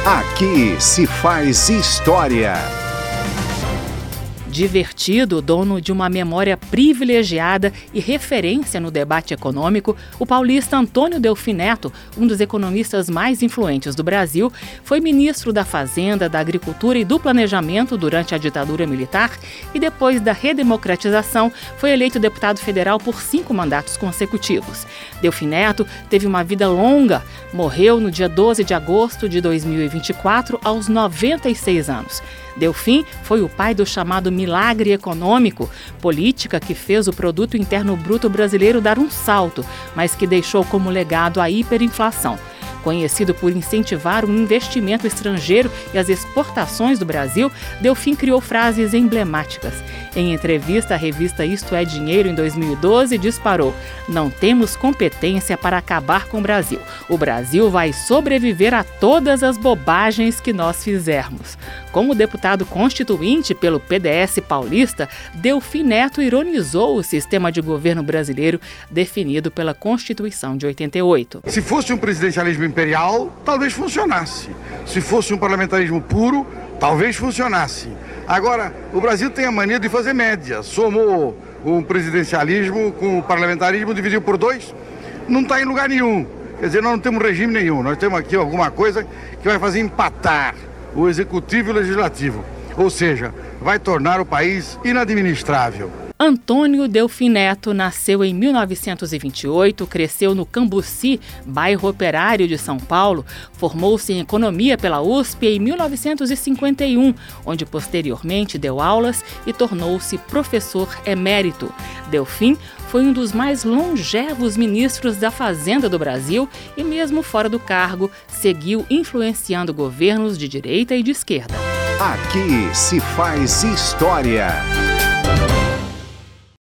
Aqui se faz história. Divertido, dono de uma memória privilegiada e referência no debate econômico, o paulista Antônio Delfim Neto, um dos economistas mais influentes do Brasil, foi ministro da Fazenda, da Agricultura e do Planejamento durante a ditadura militar e, depois da redemocratização, foi eleito deputado federal por 5 mandatos consecutivos. Delfim Neto teve uma vida longa, morreu no dia 12 de agosto de 2024, aos 96 anos. Delfim foi o pai do chamado milagre econômico, política que fez o produto interno bruto brasileiro dar um salto, mas que deixou como legado a hiperinflação. Conhecido por incentivar o investimento estrangeiro e as exportações do Brasil, Delfim criou frases emblemáticas. Em entrevista à revista Isto é Dinheiro, em 2012, disparou: "Não temos competência para acabar com o Brasil. O Brasil vai sobreviver a todas as bobagens que nós fizermos." Como deputado constituinte pelo PDS paulista, Delfim Neto ironizou o sistema de governo brasileiro definido pela Constituição de 88. Se fosse um presidencialismo imperial, talvez funcionasse. Se fosse um parlamentarismo puro, talvez funcionasse. Agora, o Brasil tem a mania de fazer média. Somou o presidencialismo com o parlamentarismo, dividiu por 2, não está em lugar nenhum. Quer dizer, nós não temos regime nenhum. Nós temos aqui alguma coisa que vai fazer empatar o executivo e o legislativo. Ou seja, vai tornar o país inadministrável. Antônio Delfim Neto nasceu em 1928, cresceu no Cambuci, bairro operário de São Paulo, formou-se em economia pela USP em 1951, onde posteriormente deu aulas e tornou-se professor emérito. Delfim foi um dos mais longevos ministros da Fazenda do Brasil e, mesmo fora do cargo, seguiu influenciando governos de direita e de esquerda. Aqui se faz história.